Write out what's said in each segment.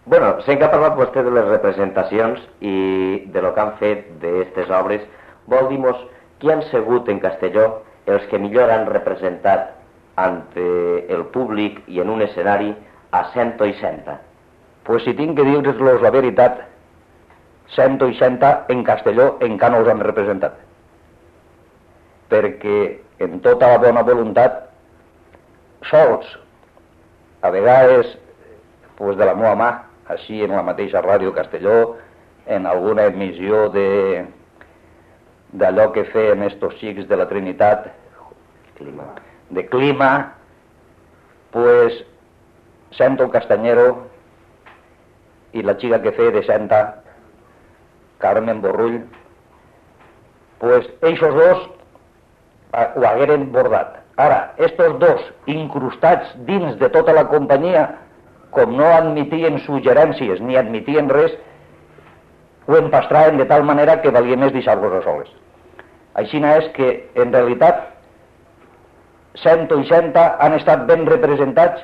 Bueno, sé que ha parlat vostè de les representacions i de lo que han fet d'aquestes obres. Vol dir-nos qui han sigut en Castelló els que millor han representat ante el públic i en un escenari a Cento i Centa? Pues si tinc que dir-los la veritat, Cento i Centa en Castelló encara no els han representat. Perquè en tota la bona voluntat, sols, a vegades pues de la meva mà, així en la mateixa ràdio Castelló, en alguna emissió d'allò que feien estos xics de la Trinitat, de clima, pues sento el Castañero i la xica que feia de Senta, Carmen Borrull, pues ells dos ho hagueren bordat. Ara, estos dos incrustats dins de tota la companyia, com no admitien suggerències ni admitien res, ho empastraven de tal manera que valia més deixar-los a soles. Així és que, en realitat, Cento i Centa han estat ben representats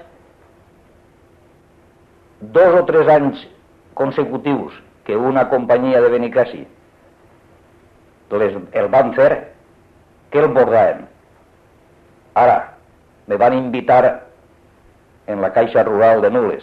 2 o 3 anys consecutius que una companyia de Benicassi el van fer, que el bordaven. Ara, me van invitar en la Caixa Rural de Nules,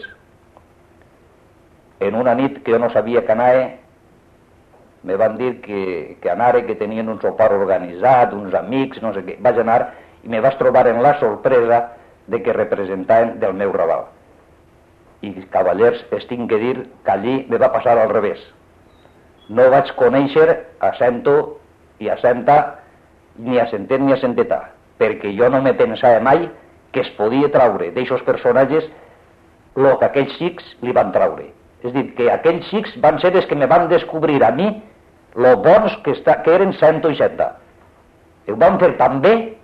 en una nit que jo no sabia que anava, me van dir que anara, que tenien un sopar organitzat, uns amics, no sé què. Vaig anar i me vaig trobar en la sorpresa de que representaven del meu Raval. I, cavallers, es tinc que dir que allí me va passar al revés. No vaig conèixer a Cento i a Centa, ni a Centet ni a Centetà, perquè jo no me pensava mai que es podia traure d'aixòs personatges el que aquells xics li van traure. És dir, que aquells xics van ser els que me van descobrir a mi lo bons que eren Cento i Centa. Ho van fer tan bé